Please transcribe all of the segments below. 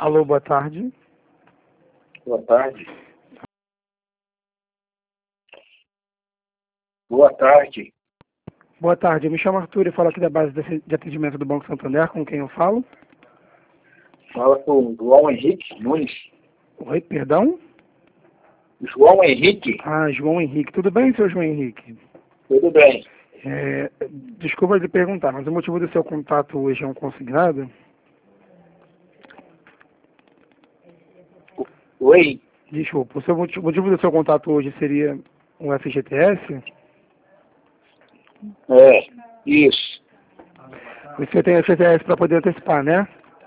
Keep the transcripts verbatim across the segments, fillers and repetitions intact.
Alô, boa tarde. Boa tarde. Boa tarde. Boa tarde, eu me chamo Arthur e falo aqui da base de atendimento do Banco Santander, com quem eu falo? Fala com o João Henrique Nunes. Oi, perdão? João Henrique. Ah, João Henrique. Tudo bem, seu João Henrique? Tudo bem. É, desculpa lhe perguntar, mas o motivo do seu contato hoje é um consignado? Oi? Desculpa, o seu motivo, o motivo do seu contato hoje seria um F G T S? É, isso. Você tem F G T S para poder antecipar, né?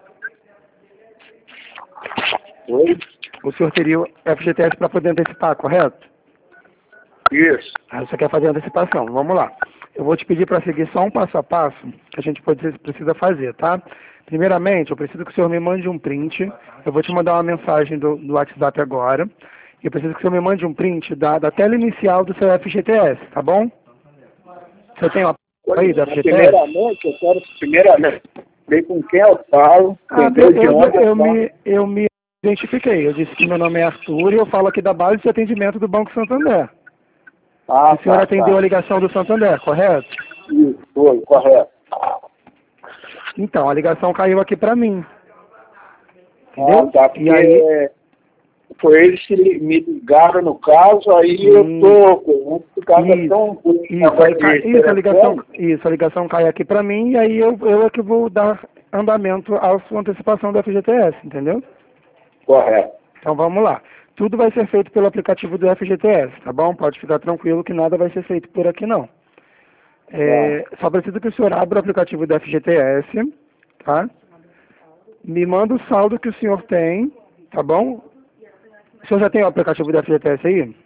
Oi? O senhor teria o F G T S para poder antecipar, correto? Isso. Ah, você quer fazer a antecipação. Vamos lá. Eu vou te pedir para seguir só um passo a passo que a gente pode, precisa fazer, tá? Primeiramente, eu preciso que o senhor me mande um print. Eu vou te mandar uma mensagem do, do WhatsApp agora. E eu preciso que o senhor me mande um print da, da tela inicial do seu F G T S, tá bom? Você tem uma aí do F G T S? Primeiramente, eu quero, primeiramente, ver com quem eu falo, Ah, entendeu? eu, De eu, onde eu, eu falo. me, eu me identifiquei. Eu disse que meu nome é Arthur e eu falo aqui da base de atendimento do Banco Santander. Ah, O senhor tá, atendeu tá. a ligação do Santander, correto? Isso, foi, correto. Então, a ligação caiu aqui para mim. Ah, Entendeu? tá, porque E aí, foi eles que me ligaram no caso, aí Hum, eu tô com um caso é isso, tão isso, aí, cai- de isso, a ligação, telefone. isso, a ligação cai aqui para mim e aí eu, eu é que vou dar andamento à sua antecipação do F G T S, entendeu? Correto. Então vamos lá. Tudo vai ser feito pelo aplicativo do F G T S, tá bom? Pode ficar tranquilo que nada vai ser feito por aqui não. É, só preciso que o senhor abra o aplicativo do F G T S, tá? Me manda o saldo que o senhor tem, tá bom? O senhor já tem o aplicativo do F G T S aí?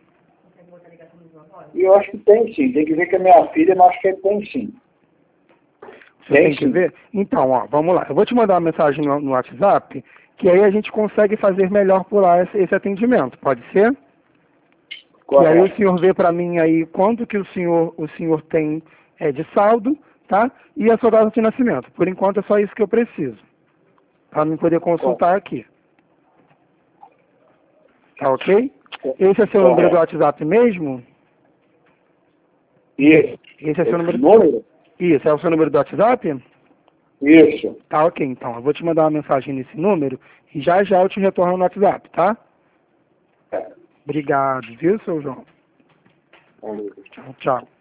E eu acho que tem sim, tem que ver com a minha filha, mas acho que tem sim. Você Tem tem que sim. ver? Então, ó, vamos lá. Eu vou te mandar uma mensagem no, no WhatsApp, que aí a gente consegue fazer melhor por lá esse, esse atendimento. Pode ser? Que aí o Correto. senhor vê para mim aí quanto que o senhor, o senhor tem é, de saldo, tá? E a sua data de nascimento. Por enquanto é só isso que eu preciso. Para mim poder consultar aqui. Tá ok? Esse é seu número do Correto. WhatsApp mesmo? Isso. Esse é seu Esse número. número? Isso, é o seu número do WhatsApp? Isso. Tá ok, então. Eu vou te mandar uma mensagem nesse número e já já eu te retorno no WhatsApp, tá? É. Obrigado, viu, seu João? Valeu. Tchau, tchau.